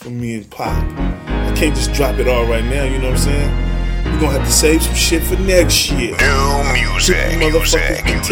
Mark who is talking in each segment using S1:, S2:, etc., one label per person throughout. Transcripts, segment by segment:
S1: from me and Pop. I can't just drop it all right now, you know what I'm saying? We're gonna have to save some shit for next year.
S2: New music,
S1: New music.
S2: New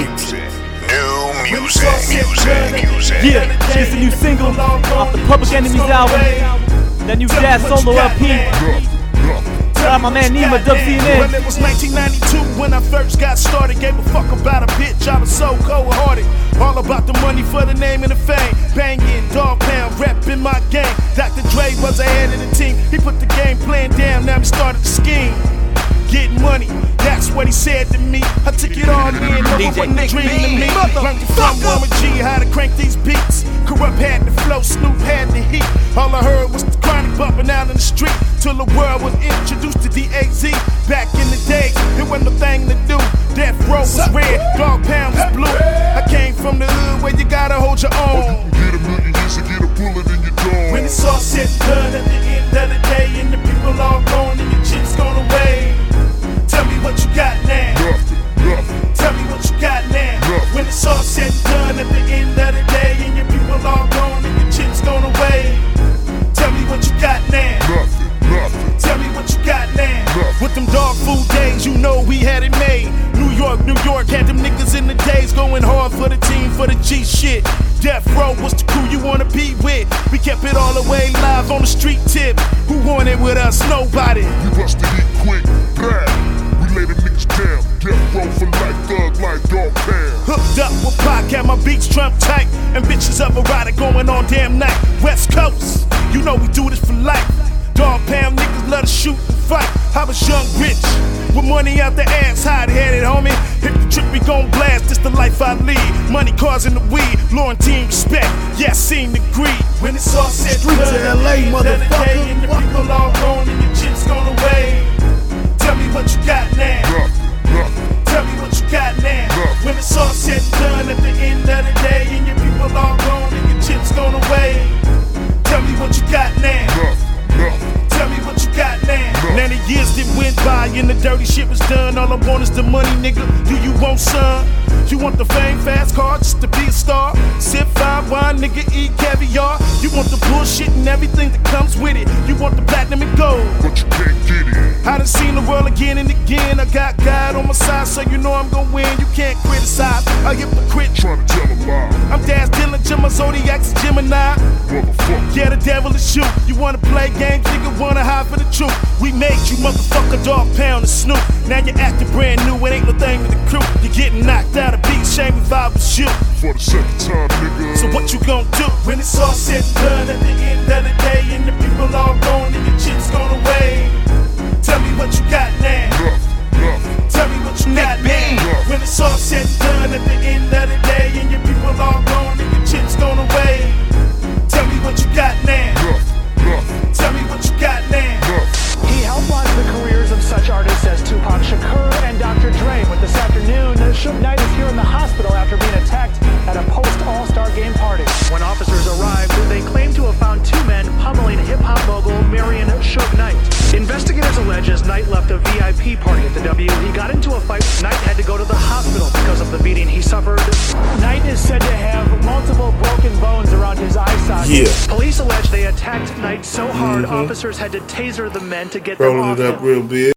S2: music.
S3: Yeah, it's a new single off the Public Enemies album. That new jazz solo LP. Shout out my man Nima, Dub CNN.
S4: Well, it was 1992 when I first got started. Gave a fuck about a bitch, I was so cold-hearted. All about the money for the name and the fame. Banging, dog pound, repping my gang. Dr. Dre was ahead of the team. He put the game plan down, now he started the scheme. Getting money, that's what he said to me. I took it all in, no one wasn't a dream to me. Learned from Warren G how to crank these beats. Corrupt had the flow, Snoop had the heat. All I heard was the chronic bumping out in the street. Till the world was introduced to DAZ. Back in the day, it wasn't a thing to do. Death Row was red, Dog Pound was blue. I came from the hood where you gotta hold your own.
S5: Get a million years to get a bullet in your dome.
S4: When it's all said and done at the end of the day, and the people all gone and your chips gone away. Tell me what you got now.
S5: Nothing.
S4: Tell me what you got now.
S5: Nothing.
S4: When it's all said and done at the end of the day, and your people all gone and your chips gone away. Tell me what you got now.
S5: Nothing.
S4: Tell me what you got now.
S5: Nothing.
S4: With them dog food days, you know we had it made. New York had them niggas in the days going hard for the team, for the G shit. Death Row was the crew you wanna be with. We kept it all the way live on the street tip. Who wanted with us? Nobody.
S5: We busted it quick, bad. We lay the niggas down. Death Row for life, thug like Dog Pound.
S4: Hooked up with Pac, had my beats trump tight. And bitches of erotic going on damn night. West Coast, you know we do this for life. Dog Pound niggas love to shoot and fight. I was young, rich, with money out the ass, hot-headed, homie. Hit the trip, we gon' blast, this the life I lead. Money, cars, and the weed, loyalty, respect, yeah, seem to agree. When it's all said,
S1: Streets of LA, motherfucker.
S4: And the people all gone and your chips gone away. Tell me what you got now.
S5: Nothing.
S4: Tell me what you got now. When it's all said and done at the end of the day, and your people all gone and your chips gone away. Tell me what you got now.
S5: Nothing.
S4: Tell me what you got now. Now the years that went by and the dirty shit was done. All I want is the money, nigga. Do you want some? You want the fame, fast car, just to be a star? Sip fine wine, nigga, eat caviar. You want the bullshit and everything that comes with it. You want the platinum and gold,
S5: But you can't get it.
S4: I done seen the world again and again. I got God on my side, so you know I'm gon' win. You can't criticize a hypocrite.
S5: Tryna tell a lie.
S4: I'm Daz Dillinger, my Zodiac's a Gemini.
S5: Motherfucker.
S4: Yeah, the devil is you. You wanna play games, nigga, wanna hide for the truth. We made you, motherfucker, Dog Pound and Snoop. Now you're acting brand new, it ain't no thing to the crew. You're getting knocked out of beat, shame if I was you.
S5: For the second time, nigga.
S4: So what you gon' do? When it's all said and done at the end of the day, and the people all gone and your chips gone away. Tell me what you got now.
S5: Nothing.
S4: Tell me what you got now. When it's all said and done at the end of the day, and your people all gone and your chips gone away. Tell me what you got now.
S5: Nothing.
S4: Tell me what you got now.
S6: He helped launch the careers of such artists as Tupac Shakur and Dr. Dre. But this afternoon, Suge Knight is here in the hospital after being attacked at a post-All-Star game party. When officers arrived, they claimed to have found two men pummeling hip-hop mogul Marion Suge Knight. Investigators allege as Knight left a VIP party at the W, he got into a fight. Knight had to go to the hospital because of the beating he suffered. Knight is said to have multiple broken bones around his eye socket.
S1: Yeah.
S6: Police allege they attacked Knight so hard, officers had to taser the men to get them
S1: Rolling
S6: off
S1: it up
S6: him.
S1: real big.